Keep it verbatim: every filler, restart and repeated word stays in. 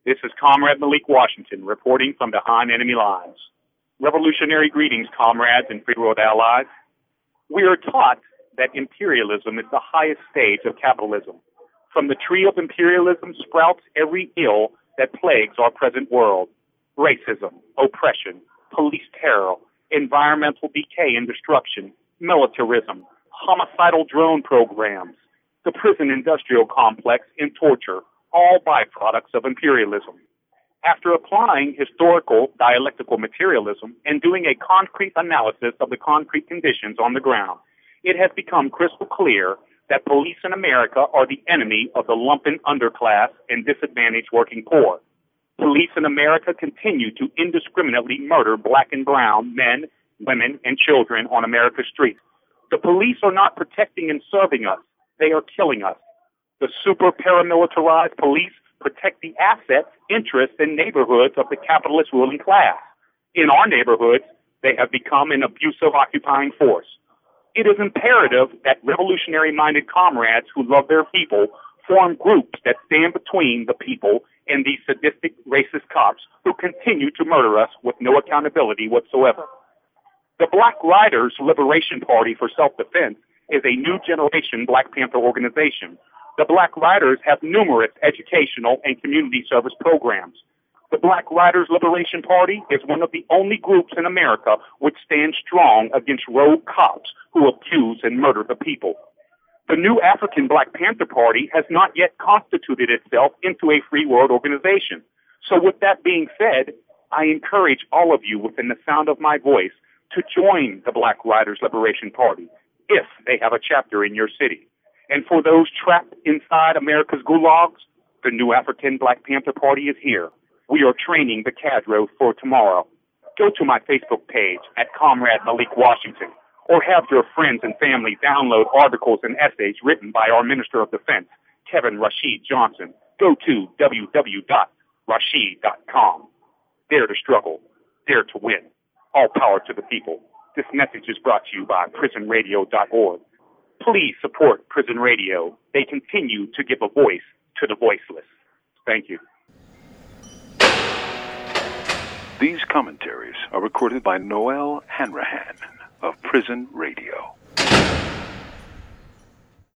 This is Comrade Malik Washington reporting from behind enemy lines. Revolutionary greetings, comrades and free world allies. We are taught that imperialism is the highest stage of capitalism. From the tree of imperialism sprouts every ill that plagues our present world. Racism, oppression, police terror, environmental decay and destruction, militarism, homicidal drone programs, the prison industrial complex, and torture, all byproducts of imperialism. After applying historical dialectical materialism and doing a concrete analysis of the concrete conditions on the ground, it has become crystal clear that police in America are the enemy of the lumpen underclass and disadvantaged working poor. Police in America continue to indiscriminately murder black and brown men, women, and children on America's streets. The police are not protecting and serving us. They are killing us. The super paramilitarized police protect the assets, interests, and neighborhoods of the capitalist ruling class. In our neighborhoods, they have become an abusive occupying force. It is imperative that revolutionary-minded comrades who love their people form groups that stand between the people and these sadistic, racist cops who continue to murder us with no accountability whatsoever. The Black Riders Liberation Party for Self-Defense is a new generation Black Panther organization. The Black Riders have numerous educational and community service programs. The Black Riders Liberation Party is one of the only groups in America which stands strong against rogue cops who abuse and murder the people. The new African Black Panther Party has not yet constituted itself into a free world organization. So with that being said, I encourage all of you within the sound of my voice to join the Black Riders Liberation Party if they have a chapter in your city. And for those trapped inside America's gulags, the new African Black Panther Party is here. We are training the cadre for tomorrow. Go to my Facebook page at Comrade Malik Washington, or have your friends and family download articles and essays written by our Minister of Defense, Kevin Rashid Johnson. Go to w w w dot rashid dot com. Dare to struggle. Dare to win. All power to the people. This message is brought to you by prison radio dot org. Please support Prison Radio. They continue to give a voice to the voiceless. Thank you. These commentaries are recorded by Noel Hanrahan of Prison Radio.